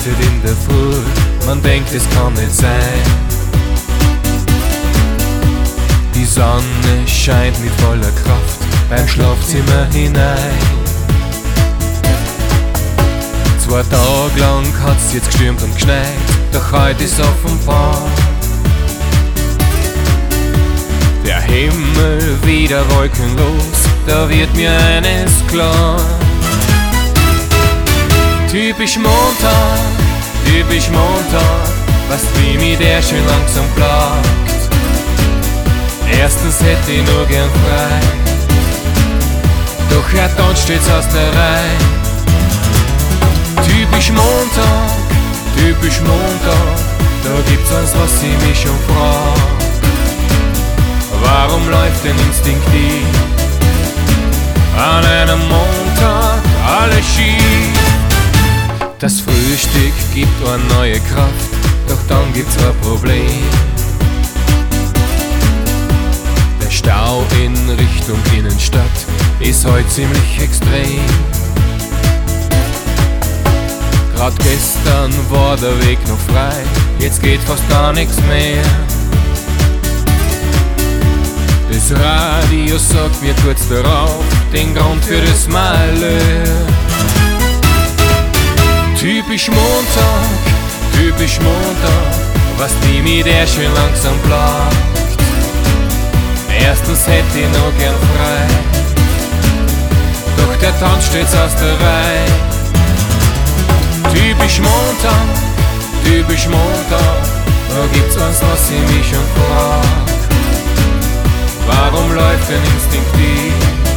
läutet in der Früh, man denkt es kann nicht sein. Die Sonne scheint mit voller Kraft beim Schlafzimmer hinein. 2 Tage lang hat's jetzt gestürmt und geschneit, doch heute ist offenbar der Himmel wieder wolkenlos, da wird mir eines klar. Typisch Montag, weißt wie mich der schön langsam plagt. Erstens hätte ich nur gern frei, doch dann steht's aus der Reihe. Typisch Montag, da gibt's eins, was ich mich schon frag. Warum läuft denn instinktiv an einem Montag alles schief? Das Frühstück gibt eine neue Kraft, doch dann gibt's ein Problem. Der Stau in Richtung Innenstadt ist heute ziemlich extrem. Grad gestern war der Weg noch frei, jetzt geht fast gar nichts mehr. Das Radio sagt mir kurz darauf den Grund für das Malheur. Typisch Montag, weißt wie mich der schön langsam plagt. Erstens hätte ich noch gern frei, doch der Tanz steht's aus der Reihe. Typisch Montag, da gibt's eins, was ich mich schon frag. Warum läuft denn instinktiv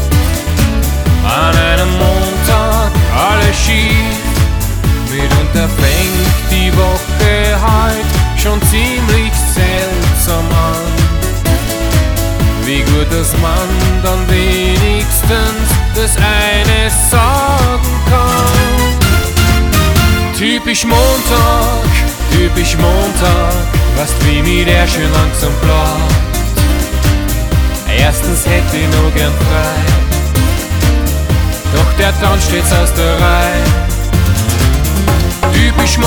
an einem Montag alles schief? Mitunter fängt die Woche halt schon ziemlich seltsam an. Wie gut, dass man dann wenigstens das eine sagen kann. Typisch Montag, weißt wie mich der schön langsam plagt. Erstens hätte ich noch gern frei, doch der Tanz steht's aus der Reihe. Typisch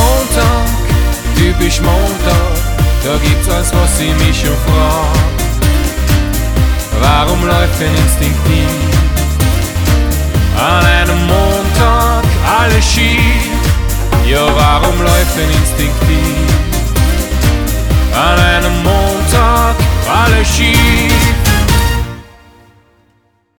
Montag, da gibt's eins, was ich mich schon frag. Warum läuft denn instinktiv an einem Montag alles schief? Ja, warum läuft denn instinktiv an einem Montag alles schief?